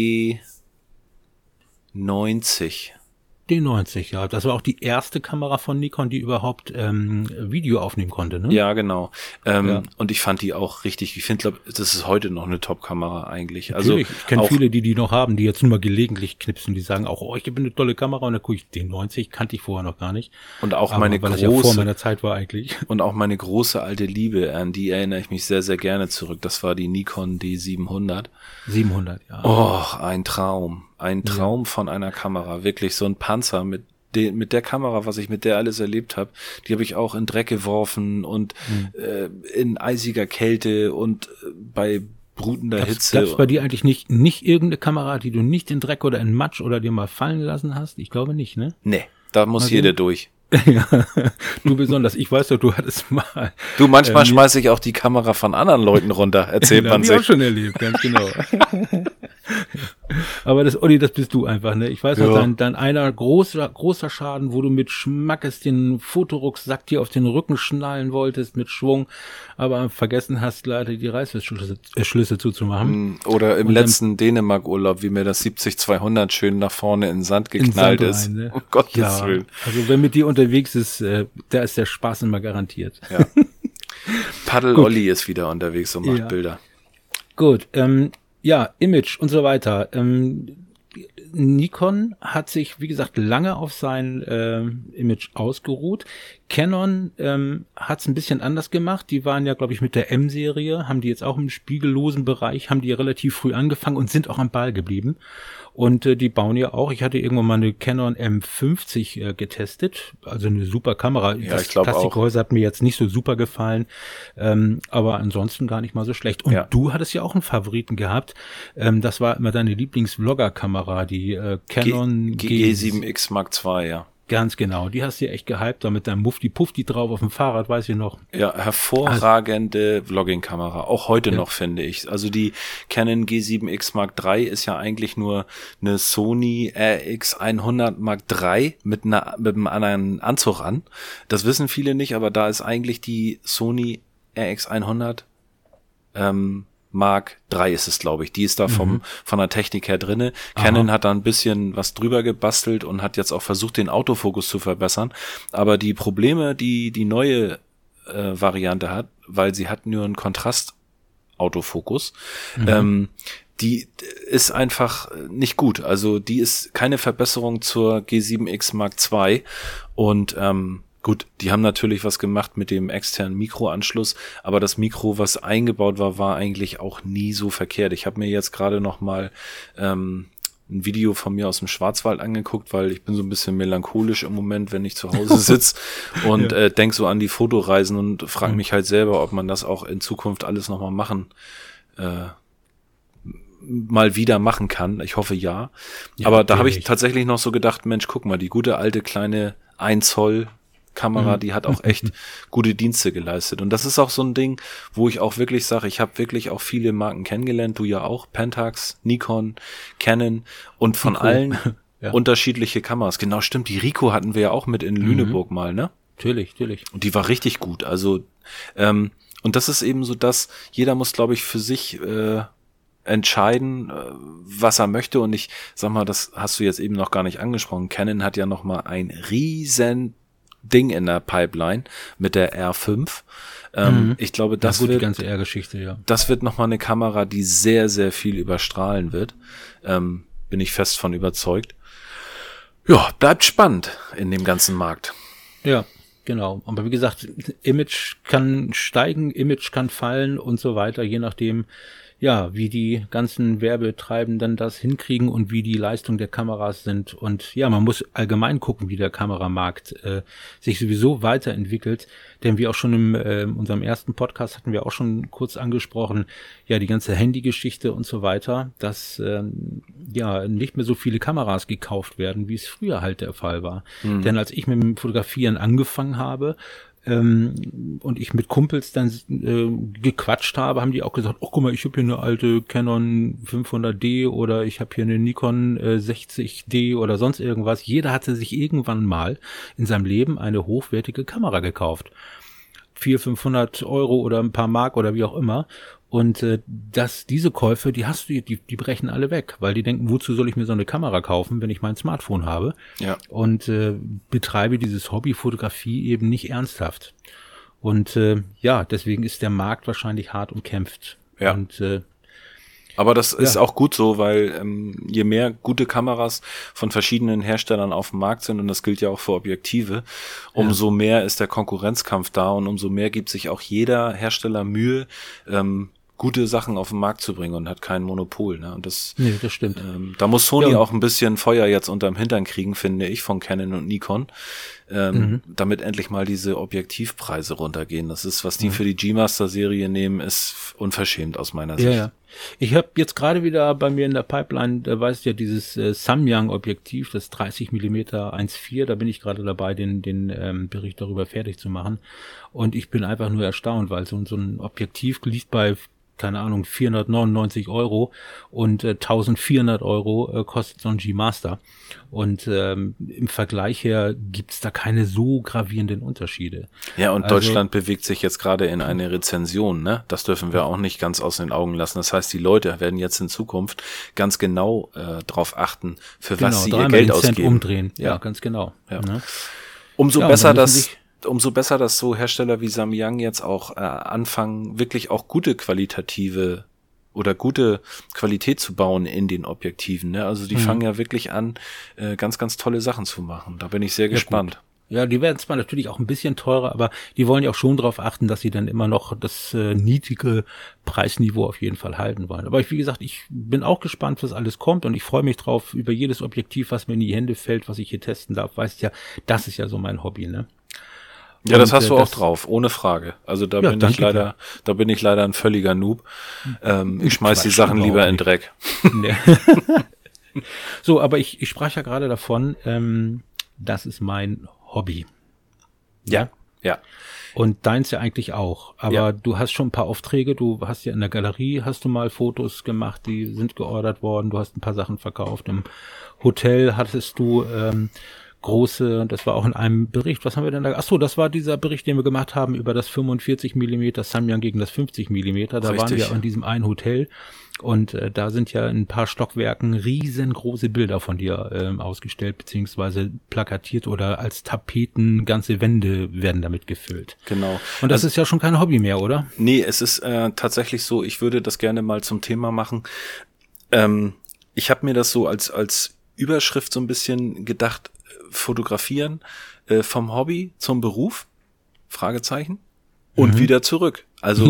D90. D90, ja. Das war auch die erste Kamera von Nikon, die überhaupt Video aufnehmen konnte, ne? Ja, genau. Und ich fand die auch richtig, ich finde, das ist heute noch eine Top-Kamera eigentlich. Natürlich. Also ich kenne viele, die noch haben, die jetzt nur mal gelegentlich knipsen, die sagen auch, oh, ich habe eine tolle Kamera und dann gucke ich D90, kannte ich vorher noch gar nicht. Und auch meine große, ja vor meiner Zeit war eigentlich. Und auch meine große alte Liebe, an die erinnere ich mich sehr, sehr gerne zurück. Das war die Nikon D700. 700, ja. Oh, ein Traum. Ein Traum von einer Kamera. Wirklich so ein Panzer mit der Kamera, was ich mit der alles erlebt habe. Die habe ich auch in Dreck geworfen und in eisiger Kälte und bei brutender Hitze. Gab's bei dir eigentlich nicht irgendeine Kamera, die du nicht in Dreck oder in Matsch oder dir mal fallen lassen hast? Ich glaube nicht, ne? Nee, da muss jeder durch. Ja, du besonders. Ich weiß doch, du hattest mal. Du, manchmal schmeiße ich auch die Kamera von anderen Leuten runter, erzählt man sich. Ich auch schon erlebt, ganz genau. Aber Olli, das bist du einfach, ne? Ich weiß noch, dann einer großer Schaden, wo du mit Schmackes den Fotorucksack dir auf den Rücken schnallen wolltest mit Schwung, aber vergessen hast, leider die Reißverschlüsse zuzumachen. Oder im letzten Dänemark-Urlaub, wie mir das 70-200 schön nach vorne in den Sand geknallt ist. Rein, ne? Um Gottes Willen. Also wenn mit dir unterwegs ist, da ist der Spaß immer garantiert. Ja. Paddel-Olli ist wieder unterwegs und macht Bilder. Gut, Image und so weiter. Nikon hat sich, wie gesagt, lange auf sein Image ausgeruht. Canon hat es ein bisschen anders gemacht. Die waren ja, glaube ich, mit der M-Serie, haben die jetzt auch im spiegellosen Bereich, haben die relativ früh angefangen und sind auch am Ball geblieben. Und die bauen ja auch, ich hatte irgendwann mal eine Canon M50 getestet, also eine super Kamera. Ja, das ich glaube auch. Plastikgehäuse hat mir jetzt nicht so super gefallen, aber ansonsten gar nicht mal so schlecht. Und du hattest ja auch einen Favoriten gehabt, das war immer deine Lieblings-Vlogger-Kamera, die Canon G7X Mark II, ja. Ganz genau, die hast du ja echt gehypt, da mit deinem Mufti-Pufti drauf auf dem Fahrrad, weiß ich noch. Ja, hervorragende Vlogging-Kamera, auch heute noch, finde ich. Also die Canon G7X Mark III ist ja eigentlich nur eine Sony RX100 Mark III mit einem anderen Anzug an. Das wissen viele nicht, aber da ist eigentlich die Sony RX100 Mark III ist es, glaube ich. Die ist da von der Technik her drinne. Canon hat da ein bisschen was drüber gebastelt und hat jetzt auch versucht, den Autofokus zu verbessern. Aber die Probleme, die neue Variante hat, weil sie hat nur einen Kontrastautofokus, die ist einfach nicht gut. Also die ist keine Verbesserung zur G7X Mark II und gut, die haben natürlich was gemacht mit dem externen Mikroanschluss, aber das Mikro, was eingebaut war, war eigentlich auch nie so verkehrt. Ich habe mir jetzt gerade noch mal ein Video von mir aus dem Schwarzwald angeguckt, weil ich bin so ein bisschen melancholisch im Moment, wenn ich zu Hause sitze und denk so an die Fotoreisen und frage mich halt selber, ob man das auch in Zukunft alles nochmal mal wieder machen kann. Ich hoffe ja. Aber da habe ich tatsächlich noch so gedacht, Mensch, guck mal, die gute alte kleine 1 Zoll Kamera, die hat auch echt gute Dienste geleistet. Und das ist auch so ein Ding, wo ich auch wirklich sage, ich habe wirklich auch viele Marken kennengelernt, du ja auch, Pentax, Nikon, Canon und von allen unterschiedliche Kameras. Genau, stimmt, die Ricoh hatten wir ja auch mit in Lüneburg mal, ne? Natürlich. Und die war richtig gut. Also, und das ist eben so, dass jeder muss, glaube ich, für sich entscheiden, was er möchte. Und ich sag mal, das hast du jetzt eben noch gar nicht angesprochen. Canon hat ja noch mal ein riesen Ding in der Pipeline mit der R5. Ich glaube, das wird die ganze R-Geschichte, ja. Das wird nochmal eine Kamera, die sehr, sehr viel überstrahlen wird. Bin ich fest von überzeugt. Ja, bleibt spannend in dem ganzen Markt. Ja, genau. Aber wie gesagt, Image kann steigen, Image kann fallen und so weiter, je nachdem, ja, wie die ganzen Werbetreibenden das hinkriegen und wie die Leistung der Kameras sind. Und ja, man muss allgemein gucken, wie der Kameramarkt sich sowieso weiterentwickelt. Denn wie auch schon in unserem ersten Podcast hatten wir auch schon kurz angesprochen, ja, die ganze Handygeschichte und so weiter, dass ja nicht mehr so viele Kameras gekauft werden, wie es früher halt der Fall war. Denn als ich mit dem Fotografieren angefangen habe, und ich mit Kumpels dann gequatscht habe, haben die auch gesagt, oh guck mal, ich habe hier eine alte Canon 500D oder ich habe hier eine Nikon 60D oder sonst irgendwas. Jeder hatte sich irgendwann mal in seinem Leben eine hochwertige Kamera gekauft. 400, 500 Euro oder ein paar Mark oder wie auch immer. Und diese Käufe, die brechen alle weg, weil die denken, wozu soll ich mir so eine Kamera kaufen, wenn ich mein Smartphone habe? Ja. Und betreibe dieses Hobby Fotografie eben nicht ernsthaft. Und ja, deswegen ist der Markt wahrscheinlich hart umkämpft. Ja. Und aber das ist auch gut so, weil je mehr gute Kameras von verschiedenen Herstellern auf dem Markt sind, und das gilt ja auch für Objektive, umso mehr ist der Konkurrenzkampf da und umso mehr gibt sich auch jeder Hersteller Mühe, gute Sachen auf den Markt zu bringen und hat kein Monopol. Ne? Und das stimmt. Da muss Sony auch ein bisschen Feuer jetzt unterm Hintern kriegen, finde ich, von Canon und Nikon, damit endlich mal diese Objektivpreise runtergehen. Das ist, was die für die G-Master-Serie nehmen, ist unverschämt aus meiner Sicht. Ja. Ich habe jetzt gerade wieder bei mir in der Pipeline, da weißt du ja, dieses Samyang-Objektiv, das 30 mm 1.4, da bin ich gerade dabei, den Bericht darüber fertig zu machen. Und ich bin einfach nur erstaunt, weil so ein Objektiv liegt bei, keine Ahnung, 499 Euro und 1400 Euro kostet so ein G-Master. Und im Vergleich her gibt's da keine so gravierenden Unterschiede. Ja, und Deutschland bewegt sich jetzt gerade in eine Rezension, ne? Das dürfen wir auch nicht ganz aus den Augen lassen. Das heißt, die Leute werden jetzt in Zukunft ganz genau drauf achten, für was sie ihr Geld ausgeben. Cent umdrehen. Ja, ganz genau. Ja. Ne? Umso besser, dass so Hersteller wie Samyang jetzt auch anfangen, wirklich auch gute qualitative oder gute Qualität zu bauen in den Objektiven. Ne? Also die fangen ja wirklich an, ganz, ganz tolle Sachen zu machen. Da bin ich sehr gespannt. Gut. Ja, die werden zwar natürlich auch ein bisschen teurer, aber die wollen ja auch schon darauf achten, dass sie dann immer noch das niedrige Preisniveau auf jeden Fall halten wollen. Aber wie gesagt, ich bin auch gespannt, was alles kommt und ich freue mich drauf über jedes Objektiv, was mir in die Hände fällt, was ich hier testen darf. Weißt ja, das ist ja so mein Hobby, ne? Ja, das hast du auch drauf, ohne Frage. Also da bin ich leider ein völliger Noob. Ich schmeiß die Sachen lieber in den Dreck. Nee. So, aber ich sprach ja gerade davon, das ist mein Hobby. Ja. Und deins ja eigentlich auch. Aber du hast schon ein paar Aufträge, du hast ja in der Galerie, hast du mal Fotos gemacht, die sind geordert worden, du hast ein paar Sachen verkauft. Im Hotel hattest du große, das war auch in einem Bericht, was haben wir denn da? Achso, das war dieser Bericht, den wir gemacht haben über das 45 mm Samyang gegen das 50 mm. Da Richtig. waren wir in diesem einen Hotel und da sind ja in ein paar Stockwerken riesengroße Bilder von dir ausgestellt, beziehungsweise plakatiert oder als Tapeten, ganze Wände werden damit gefüllt. Genau. Und das ist ja schon kein Hobby mehr, oder? Nee, es ist tatsächlich so, ich würde das gerne mal zum Thema machen. Ich habe mir das so als Überschrift so ein bisschen gedacht, fotografieren vom Hobby zum Beruf, Fragezeichen, und wieder zurück. Also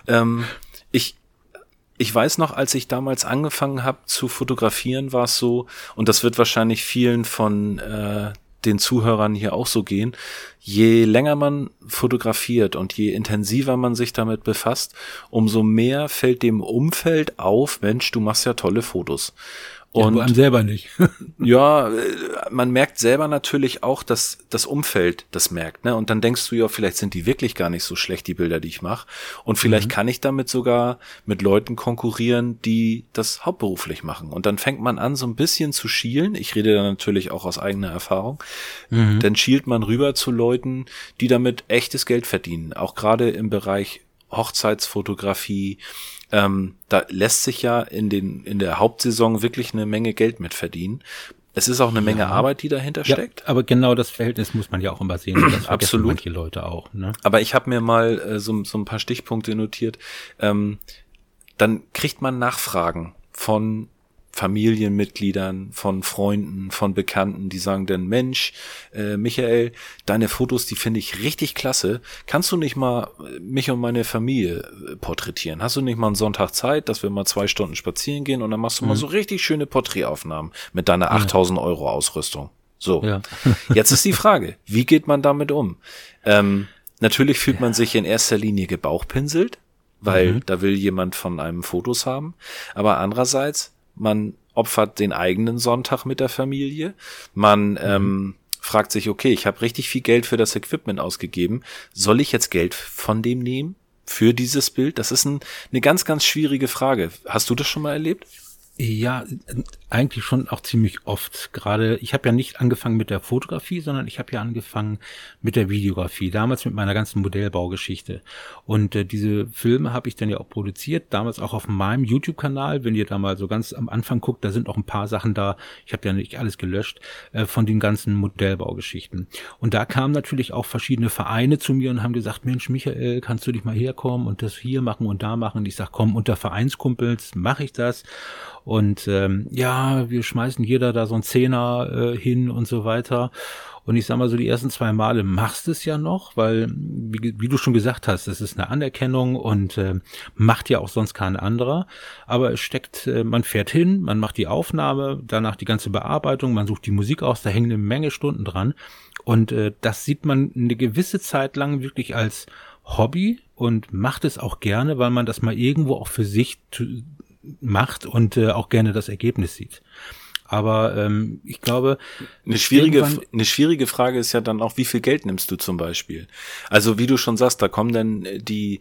ich weiß noch, als ich damals angefangen habe zu fotografieren, war es so, und das wird wahrscheinlich vielen von den Zuhörern hier auch so gehen, je länger man fotografiert und je intensiver man sich damit befasst, umso mehr fällt dem Umfeld auf, Mensch, du machst ja tolle Fotos. Und einem selber nicht. Ja, man merkt selber natürlich auch, dass das Umfeld das merkt, ne? Und dann denkst du ja, vielleicht sind die wirklich gar nicht so schlecht, die Bilder, die ich mache. Und vielleicht kann ich damit sogar mit Leuten konkurrieren, die das hauptberuflich machen. Und dann fängt man an, so ein bisschen zu schielen. Ich rede da natürlich auch aus eigener Erfahrung. Dann schielt man rüber zu Leuten, die damit echtes Geld verdienen. Auch gerade im Bereich Hochzeitsfotografie. Da lässt sich ja in der Hauptsaison wirklich eine Menge Geld mit verdienen. Es ist auch eine Menge Arbeit, die dahinter steckt. Aber genau das Verhältnis muss man ja auch immer sehen. Das vergessen Absolut. manche Leute auch. Ne? Aber ich habe mir mal so ein paar Stichpunkte notiert. Dann kriegt man Nachfragen von Familienmitgliedern, von Freunden, von Bekannten, die sagen dann, Mensch, Michael, deine Fotos, die finde ich richtig klasse. Kannst du nicht mal mich und meine Familie porträtieren? Hast du nicht mal einen Sonntag Zeit, dass wir mal 2 Stunden spazieren gehen und dann machst du mal so richtig schöne Porträtaufnahmen mit deiner 8.000 Euro Ausrüstung? So, jetzt ist die Frage, wie geht man damit um? Natürlich fühlt man sich in erster Linie gebauchpinselt, weil da will jemand von einem Fotos haben, aber andererseits, man opfert den eigenen Sonntag mit der Familie. Man fragt sich, okay, ich habe richtig viel Geld für das Equipment ausgegeben. Soll ich jetzt Geld von dem nehmen für dieses Bild? Das ist eine ganz, ganz schwierige Frage. Hast du das schon mal erlebt? Ja, eigentlich schon auch ziemlich oft. Gerade, ich habe ja nicht angefangen mit der Fotografie, sondern ich habe ja angefangen mit der Videografie, damals mit meiner ganzen Modellbaugeschichte. Und diese Filme habe ich dann ja auch produziert, damals auch auf meinem YouTube-Kanal. Wenn ihr da mal so ganz am Anfang guckt, da sind auch ein paar Sachen da, ich habe ja nicht alles gelöscht, von den ganzen Modellbaugeschichten. Und da kamen natürlich auch verschiedene Vereine zu mir und haben gesagt, Mensch, Michael, kannst du dich mal herkommen und das hier machen und da machen? Und ich sag, komm, unter Vereinskumpels mache ich das. Und ja, wir schmeißen jeder da so einen Zehner hin und so weiter. Und ich sag mal so, die ersten 2 Male machst es ja noch, weil, wie du schon gesagt hast, es ist eine Anerkennung und macht ja auch sonst kein anderer. Aber es steckt, man fährt hin, man macht die Aufnahme, danach die ganze Bearbeitung, man sucht die Musik aus, da hängen eine Menge Stunden dran. Und das sieht man eine gewisse Zeit lang wirklich als Hobby und macht es auch gerne, weil man das mal irgendwo auch für sich macht und auch gerne das Ergebnis sieht. Aber ich glaube, eine schwierige Frage ist ja dann auch, wie viel Geld nimmst du zum Beispiel? Also wie du schon sagst, da kommen dann die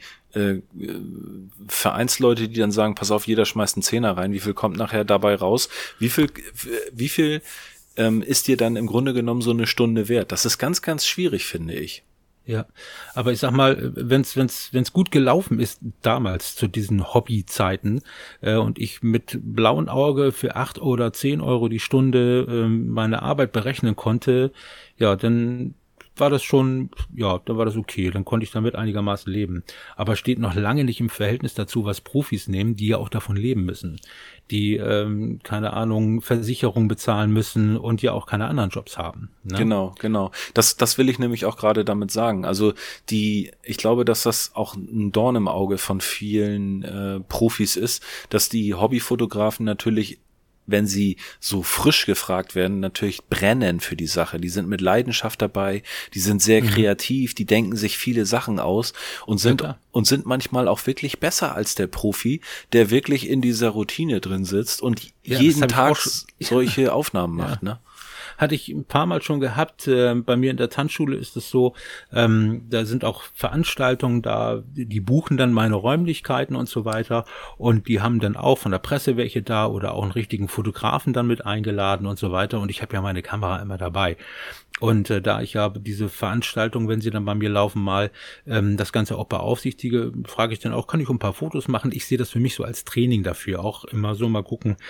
Vereinsleute, die dann sagen, pass auf, jeder schmeißt einen Zehner rein, wie viel kommt nachher dabei raus? Wie viel ist dir dann im Grunde genommen so eine Stunde wert? Das ist ganz, ganz schwierig, finde ich. Ja, aber ich sag mal, wenn's gut gelaufen ist damals zu diesen Hobbyzeiten und ich mit blauem Auge für 8 oder 10 Euro die Stunde meine Arbeit berechnen konnte, ja, dann war das schon, ja, dann war das okay, dann konnte ich damit einigermaßen leben. Aber steht noch lange nicht im Verhältnis dazu, was Profis nehmen, die ja auch davon leben müssen. Die, keine Ahnung, Versicherung bezahlen müssen und ja auch keine anderen Jobs haben. Ne? Genau. Das will ich nämlich auch gerade damit sagen. Also ich glaube, dass das auch ein Dorn im Auge von vielen Profis ist, dass die Hobbyfotografen natürlich, wenn sie so frisch gefragt werden, natürlich brennen für die Sache. Die sind mit Leidenschaft dabei, die sind sehr kreativ, die denken sich viele Sachen aus und sind manchmal auch wirklich besser als der Profi, der wirklich in dieser Routine drin sitzt und jeden Tag solche Aufnahmen macht, ne? Hatte ich ein paar Mal schon gehabt. Bei mir in der Tanzschule ist es so, da sind auch Veranstaltungen da, die buchen dann meine Räumlichkeiten und so weiter und die haben dann auch von der Presse welche da oder auch einen richtigen Fotografen dann mit eingeladen und so weiter und ich habe ja meine Kamera immer dabei. Und da ich ja diese Veranstaltung, wenn sie dann bei mir laufen, mal das Ganze auch beaufsichtige, frage ich dann auch, kann ich ein paar Fotos machen? Ich sehe das für mich so als Training dafür, auch immer so mal gucken,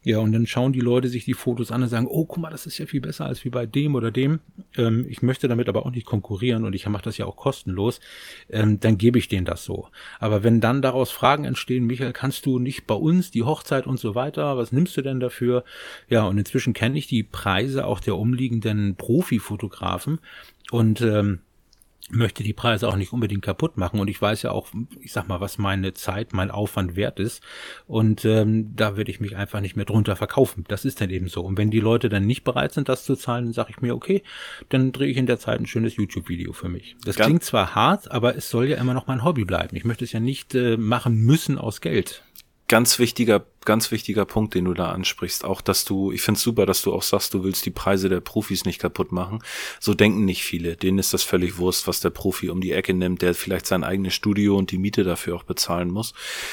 Ja, und dann schauen die Leute sich die Fotos an und sagen, oh, guck mal, das ist ja viel besser als wie bei dem oder dem. Ich möchte damit aber auch nicht konkurrieren und ich mache das ja auch kostenlos. Dann gebe ich denen das so. Aber wenn dann daraus Fragen entstehen, Michael, kannst du nicht bei uns die Hochzeit und so weiter, was nimmst du denn dafür? Ja, und inzwischen kenne ich die Preise auch der umliegenden Profifotografen und möchte die Preise auch nicht unbedingt kaputt machen und ich weiß ja auch, ich sag mal, was meine Zeit, mein Aufwand wert ist und da würde ich mich einfach nicht mehr drunter verkaufen. Das ist dann eben so. Und wenn die Leute dann nicht bereit sind, das zu zahlen, dann sage ich mir, okay, dann drehe ich in der Zeit ein schönes YouTube-Video für mich. Das klingt zwar hart, aber es soll ja immer noch mein Hobby bleiben. Ich möchte es ja nicht machen müssen aus Geld. Ganz wichtiger Punkt, den du da ansprichst. Auch, ich finde es super, dass du auch sagst, du willst die Preise der Profis nicht kaputt machen. So denken nicht viele. Denen ist das völlig Wurst, was der Profi um die Ecke nimmt, der vielleicht sein eigenes Studio und die Miete dafür auch bezahlen muss.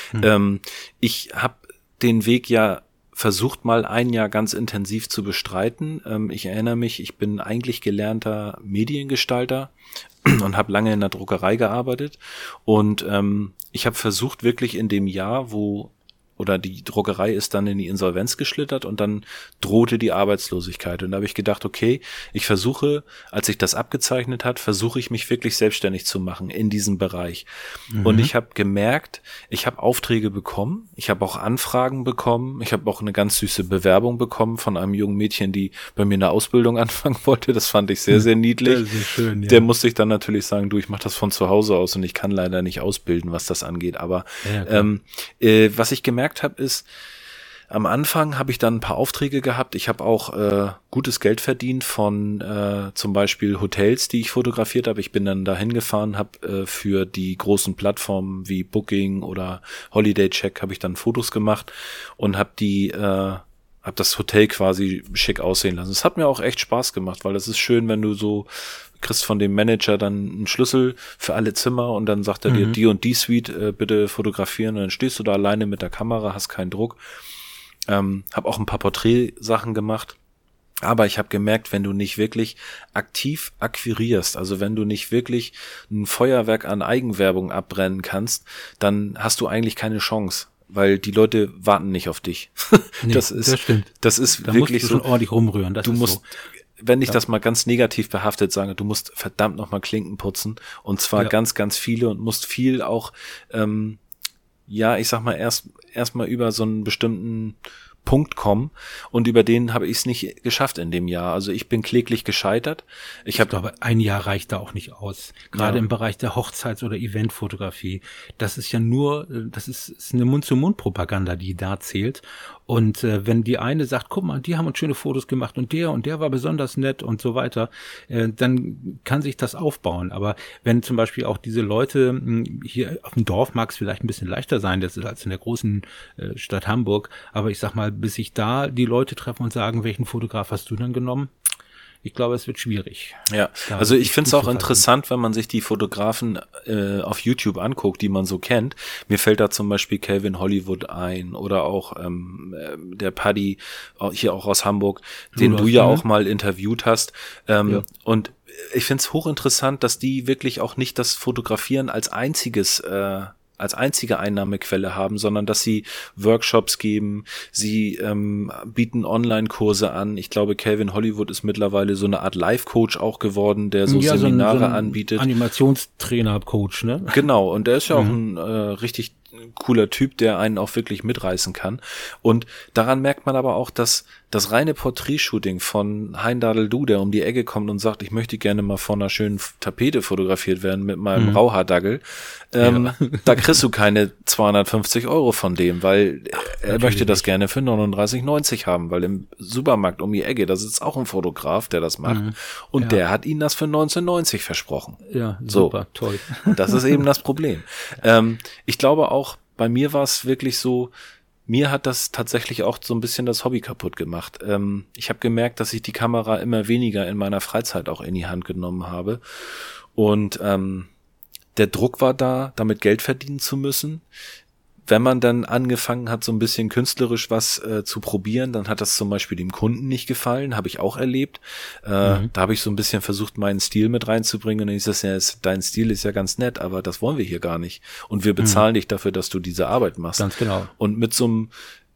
Ich habe den Weg ja versucht, mal ein Jahr ganz intensiv zu bestreiten. Ich erinnere mich, ich bin eigentlich gelernter Mediengestalter und habe lange in der Druckerei gearbeitet. Und ich habe versucht, wirklich in dem Jahr, die Druckerei ist dann in die Insolvenz geschlittert und dann drohte die Arbeitslosigkeit. Und da habe ich gedacht, okay, ich versuche, als sich das abgezeichnet hat, versuche ich mich wirklich selbstständig zu machen in diesem Bereich. Und ich habe gemerkt, ich habe Aufträge bekommen, ich habe auch Anfragen bekommen, ich habe auch eine ganz süße Bewerbung bekommen von einem jungen Mädchen, die bei mir eine Ausbildung anfangen wollte. Das fand ich sehr, sehr niedlich. Das ist schön, ja. Der musste ich dann natürlich sagen, du, ich mache das von zu Hause aus und ich kann leider nicht ausbilden, was das angeht. Aber was ich gemerkt habe, ist, am Anfang habe ich dann ein paar Aufträge gehabt. Ich habe auch gutes Geld verdient von zum Beispiel Hotels, die ich fotografiert habe. Ich bin dann dahin gefahren, habe für die großen Plattformen wie Booking oder Holiday Check habe ich dann Fotos gemacht und habe das Hotel quasi schick aussehen lassen. Es hat mir auch echt Spaß gemacht, weil das ist schön, wenn du so kriegst von dem Manager dann einen Schlüssel für alle Zimmer und dann sagt er dir, die und die Suite bitte fotografieren und dann stehst du da alleine mit der Kamera, hast keinen Druck. Hab auch ein paar Porträtsachen gemacht. Aber ich habe gemerkt, wenn du nicht wirklich aktiv akquirierst, also wenn du nicht wirklich ein Feuerwerk an Eigenwerbung abbrennen kannst, dann hast du eigentlich keine Chance. Weil die Leute warten nicht auf dich. Nee, das stimmt. Das ist da wirklich musst du schon ordentlich rumrühren. Du musst, wenn ich das mal ganz negativ behaftet sage, du musst verdammt nochmal Klinken putzen. Und zwar ganz, ganz viele und musst viel auch, ich sag mal, erst mal über so einen bestimmten Punkt kommen und über den habe ich es nicht geschafft in dem Jahr. Also ich bin kläglich gescheitert. Ich glaube, ein Jahr reicht da auch nicht aus. Gerade im Bereich der Hochzeits- oder Eventfotografie. Das ist ja das ist eine Mund-zu-Mund-Propaganda, die da zählt. Und wenn die eine sagt, guck mal, die haben uns schöne Fotos gemacht und der war besonders nett und so weiter, dann kann sich das aufbauen. Aber wenn zum Beispiel auch diese Leute, hier auf dem Dorf mag es vielleicht ein bisschen leichter sein, das ist als in der großen Stadt Hamburg, aber ich sag mal, bis sich da die Leute treffen und sagen, welchen Fotograf hast du denn genommen? Ich glaube, es wird schwierig. Ja, also ich finde es auch interessant, wenn man sich die Fotografen auf YouTube anguckt, die man so kennt. Mir fällt da zum Beispiel Calvin Hollywood ein oder auch der Paddy, hier auch aus Hamburg, den du ja auch mal interviewt hast. Und ich finde es hochinteressant, dass die wirklich auch nicht das Fotografieren als einzige Einnahmequelle haben, sondern dass sie Workshops geben, sie bieten Online-Kurse an. Ich glaube, Calvin Hollywood ist mittlerweile so eine Art Life-Coach auch geworden, der so Seminare so ein anbietet. Animationstrainer-Coach, ne? Genau, und der ist ja auch ein richtig cooler Typ, der einen auch wirklich mitreißen kann. Und daran merkt man aber auch, dass das reine Porträtshooting von Hein Dadeldou, der um die Ecke kommt und sagt, ich möchte gerne mal vor einer schönen Tapete fotografiert werden mit meinem Rauhaardagel, da kriegst du keine 250 € von dem, weil er möchte das gerne für 39,90 haben, weil im Supermarkt um die Ecke, da sitzt auch ein Fotograf, der das macht und der hat ihnen das für 19,90 versprochen. Ja, super, toll. Das ist eben das Problem. Ich glaube auch, bei mir war es wirklich so, mir hat das tatsächlich auch so ein bisschen das Hobby kaputt gemacht. Ich habe gemerkt, dass ich die Kamera immer weniger in meiner Freizeit auch in die Hand genommen habe. Und der Druck war da, damit Geld verdienen zu müssen. Wenn man dann angefangen hat, so ein bisschen künstlerisch was zu probieren, dann hat das zum Beispiel dem Kunden nicht gefallen, habe ich auch erlebt. Da habe ich so ein bisschen versucht, meinen Stil mit reinzubringen. Und dann ist das ja, dein Stil ist ja ganz nett, aber das wollen wir hier gar nicht. Und wir bezahlen dich dafür, dass du diese Arbeit machst. Ganz genau. Und mit so einem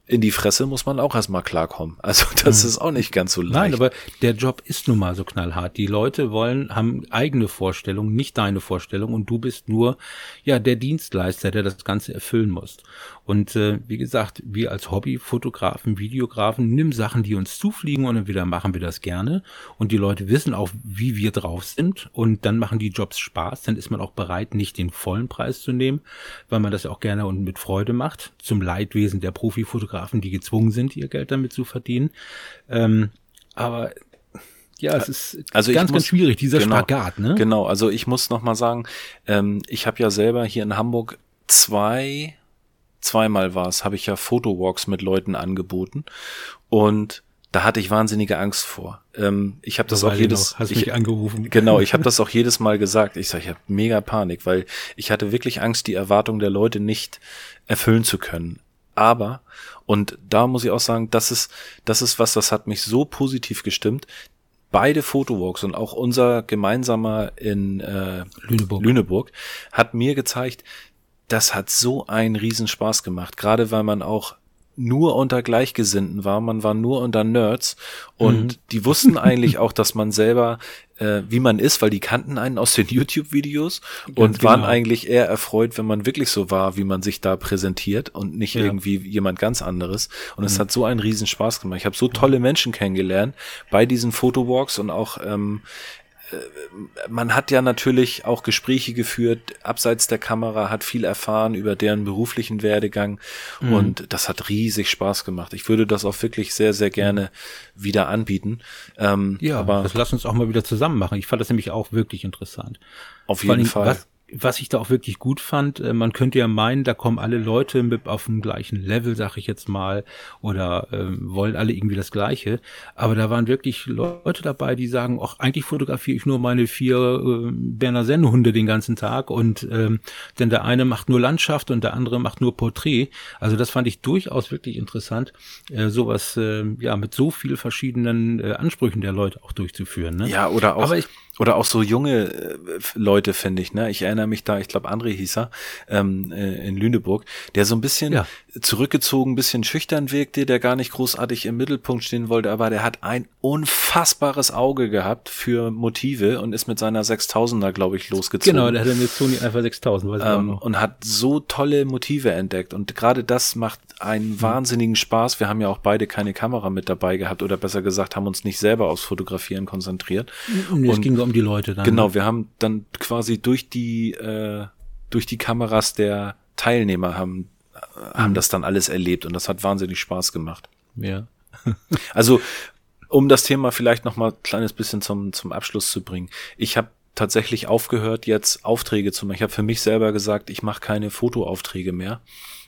in die Fresse muss man auch erstmal klarkommen. Also das ist auch nicht ganz so leicht. Nein, aber der Job ist nun mal so knallhart. Die Leute haben eigene Vorstellungen, nicht deine Vorstellung, und du bist nur der Dienstleister, der das Ganze erfüllen muss. Und wie gesagt, wir als Hobbyfotografen, Videografen, nimm Sachen, die uns zufliegen, und entweder machen wir das gerne und die Leute wissen auch, wie wir drauf sind, und dann machen die Jobs Spaß, dann ist man auch bereit, nicht den vollen Preis zu nehmen, weil man das auch gerne und mit Freude macht, zum Leidwesen der Profifotografen, die gezwungen sind, ihr Geld damit zu verdienen. Aber ja, es ist also ganz schwierig, dieser Spagat, ne? Genau, also ich muss noch mal sagen, ich habe ja selber hier in Hamburg zweimal habe ich ja Fotowalks mit Leuten angeboten, und da hatte ich wahnsinnige Angst vor. Ich habe das auch mich angerufen. Genau, ich habe das auch jedes Mal gesagt. Ich habe mega Panik, weil ich hatte wirklich Angst, die Erwartungen der Leute nicht erfüllen zu können. Aber, und da muss ich auch sagen, das ist was, das hat mich so positiv gestimmt. Beide Fotowalks und auch unser gemeinsamer in Lüneburg hat mir gezeigt, das hat so einen Riesenspaß gemacht. Gerade weil man auch nur unter Gleichgesinnten war, man war nur unter Nerds, und die wussten eigentlich auch, dass man selber, wie man ist, weil die kannten einen aus den YouTube-Videos und waren eigentlich eher erfreut, wenn man wirklich so war, wie man sich da präsentiert und nicht irgendwie jemand ganz anderes. Und es hat so einen riesen Spaß gemacht. Ich habe so tolle Menschen kennengelernt bei diesen Fotowalks, und auch man hat ja natürlich auch Gespräche geführt, abseits der Kamera, hat viel erfahren über deren beruflichen Werdegang, und das hat riesig Spaß gemacht. Ich würde das auch wirklich sehr, sehr gerne wieder anbieten. Aber das lass uns auch mal wieder zusammen machen. Ich fand das nämlich auch wirklich interessant. Auf jeden Fall. Was ich da auch wirklich gut fand, man könnte ja meinen, da kommen alle Leute mit auf dem gleichen Level, sag ich jetzt mal, oder wollen alle irgendwie das Gleiche. Aber da waren wirklich Leute dabei, die sagen, ach, eigentlich fotografiere ich nur meine 4 Berner Sennhunde den ganzen Tag, und denn der eine macht nur Landschaft und der andere macht nur Porträt. Also das fand ich durchaus wirklich interessant, sowas mit so viel verschiedenen Ansprüchen der Leute auch durchzuführen. Ne? Ja, oder auch so junge Leute, finde ich, ne? Ich erinnere mich da, ich glaube André hieß er, in Lüneburg, der so ein bisschen zurückgezogen, ein bisschen schüchtern wirkte, der gar nicht großartig im Mittelpunkt stehen wollte, aber der hat ein unfassbares Auge gehabt für Motive und ist mit seiner 6000er, glaube ich, losgezogen. Genau, der hat eine Sony Alpha 6000, weiß ich auch noch. Und hat so tolle Motive entdeckt, und gerade das macht einen wahnsinnigen Spaß. Wir haben ja auch beide keine Kamera mit dabei gehabt, oder besser gesagt, haben uns nicht selber aufs Fotografieren konzentriert. Es ging um die Leute dann. Genau, wir haben dann quasi durch die Kameras der Teilnehmer haben das dann alles erlebt, und das hat wahnsinnig Spaß gemacht. Ja. Also, um das Thema vielleicht noch mal ein kleines bisschen zum Abschluss zu bringen. Ich habe tatsächlich aufgehört, jetzt Aufträge zu machen. Ich habe für mich selber gesagt, ich mache keine Fotoaufträge mehr.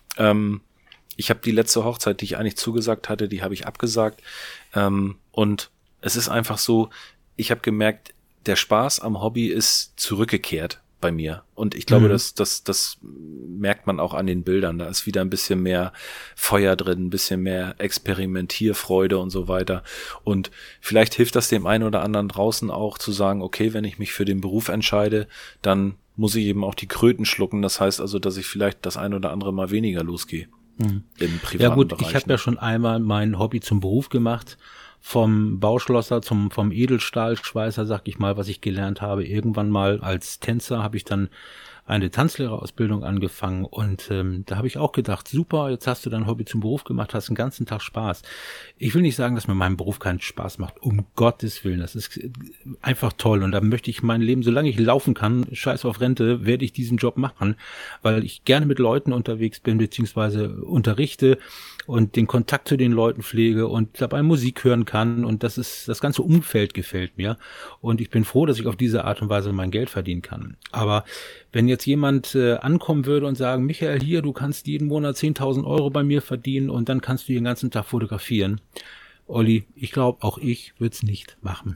Ich habe die letzte Hochzeit, die ich eigentlich zugesagt hatte, die habe ich abgesagt. Und es ist einfach so, ich habe gemerkt, der Spaß am Hobby ist zurückgekehrt bei mir. Und ich glaube, das merkt man auch an den Bildern. Da ist wieder ein bisschen mehr Feuer drin, ein bisschen mehr Experimentierfreude und so weiter. Und vielleicht hilft das dem einen oder anderen draußen auch zu sagen, okay, wenn ich mich für den Beruf entscheide, dann muss ich eben auch die Kröten schlucken. Das heißt also, dass ich vielleicht das ein oder andere Mal weniger losgehe im privaten Ja gut, Bereich. ich habe ja schon einmal mein Hobby zum Beruf gemacht. Vom Bauschlosser vom Edelstahlschweißer, sag ich mal, was ich gelernt habe. Irgendwann mal als Tänzer habe ich dann eine Tanzlehrerausbildung angefangen, und da habe ich auch gedacht, super, jetzt hast du dein Hobby zum Beruf gemacht, hast den ganzen Tag Spaß. Ich will nicht sagen, dass mir mein Beruf keinen Spaß macht, um Gottes Willen, das ist einfach toll, und da möchte ich mein Leben, solange ich laufen kann, scheiß auf Rente, werde ich diesen Job machen, weil ich gerne mit Leuten unterwegs bin, beziehungsweise unterrichte und den Kontakt zu den Leuten pflege und dabei Musik hören kann, und das ganze Umfeld gefällt mir, und ich bin froh, dass ich auf diese Art und Weise mein Geld verdienen kann. Aber wenn jetzt jemand ankommen würde und sagen, Michael, hier, du kannst jeden Monat 10.000 Euro bei mir verdienen und dann kannst du den ganzen Tag fotografieren. Olli, ich glaube, auch ich würde es nicht machen.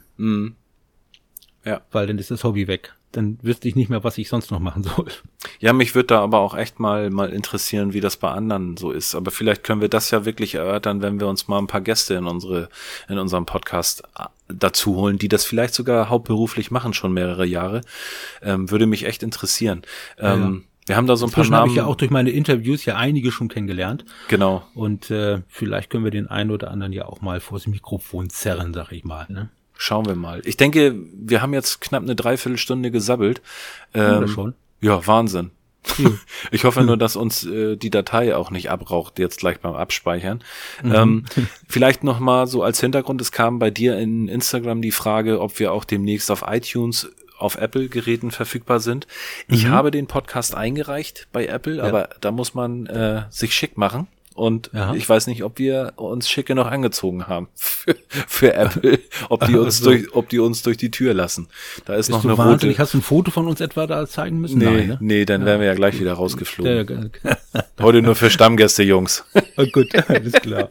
Ja. Weil dann ist das Hobby weg. Dann wüsste ich nicht mehr, was ich sonst noch machen soll. Ja, mich würde da aber auch echt mal interessieren, wie das bei anderen so ist. Aber vielleicht können wir das ja wirklich erörtern, wenn wir uns mal ein paar Gäste in unserem Podcast dazu holen, die das vielleicht sogar hauptberuflich machen, schon mehrere Jahre. Würde mich echt interessieren. Wir haben da so ein paar Inzwischen habe Namen. ich ja auch durch meine Interviews ja einige schon kennengelernt. Genau. Und vielleicht können wir den einen oder anderen ja auch mal vors Mikrofon zerren, sag ich mal. Ne? Schauen wir mal. Ich denke, wir haben jetzt knapp eine Dreiviertelstunde gesabbelt. Oder schon? Ja, Wahnsinn. Ja. Ich hoffe nur, dass uns die Datei auch nicht abraucht, jetzt gleich beim Abspeichern. Vielleicht noch mal so als Hintergrund, es kam bei dir in Instagram die Frage, ob wir auch demnächst auf iTunes, auf Apple-Geräten verfügbar sind. Ich habe den Podcast eingereicht bei Apple, aber da muss man sich schick machen. Und ich weiß nicht, ob wir uns schick genug angezogen haben für Apple, ob die uns durch die Tür lassen. Da ist noch eine rote. Hast du ein Foto von uns etwa da zeigen müssen? Nee, Nein, nee, dann wären wir ja gleich wieder rausgeflogen. Heute nur für Stammgäste, Jungs. Oh, gut, alles klar.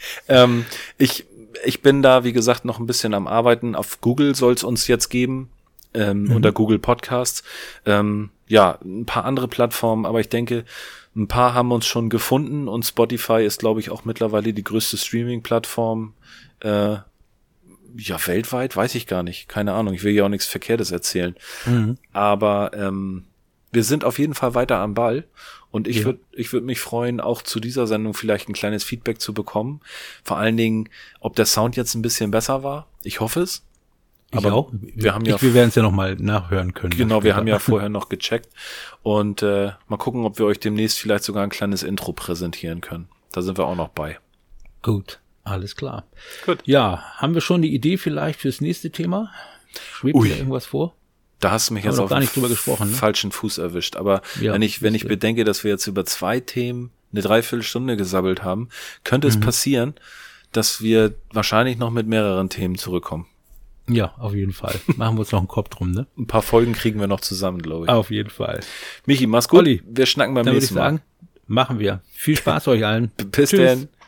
Ich bin da, wie gesagt, noch ein bisschen am Arbeiten. Auf Google soll es uns jetzt geben, unter Google Podcasts. Ja, ein paar andere Plattformen, aber ich denke, ein paar haben uns schon gefunden und Spotify ist, glaube ich, auch mittlerweile die größte Streaming-Plattform. Ja, weltweit, weiß ich gar nicht. Keine Ahnung, ich will ja auch nichts Verkehrtes erzählen. Aber wir sind auf jeden Fall weiter am Ball und ich würde mich freuen, auch zu dieser Sendung vielleicht ein kleines Feedback zu bekommen. Vor allen Dingen, ob der Sound jetzt ein bisschen besser war. Ich hoffe es. Aber auch. Wir werden es ja nochmal nachhören können. Genau, wir haben ja vorher noch gecheckt und mal gucken, ob wir euch demnächst vielleicht sogar ein kleines Intro präsentieren können. Da sind wir auch noch bei. Gut, alles klar. Gut. Ja, haben wir schon die Idee vielleicht fürs nächste Thema? Schwebt dir irgendwas vor? Da hast du mich jetzt auf gar nicht drüber gesprochen, ne? Falschen Fuß erwischt. Aber Ja, wenn ich bedenke, dass wir jetzt über 2 Themen eine Dreiviertelstunde gesabbelt haben, könnte es passieren, dass wir wahrscheinlich noch mit mehreren Themen zurückkommen. Ja, auf jeden Fall. Machen wir uns noch einen Kopf drum, ne? Ein paar Folgen kriegen wir noch zusammen, glaube ich. Auf jeden Fall. Michi, mach's gut. Olli, wir schnacken beim dann würde ich nächsten Mal. sagen, machen wir. Viel Spaß euch allen. Bis Tschüss. dann.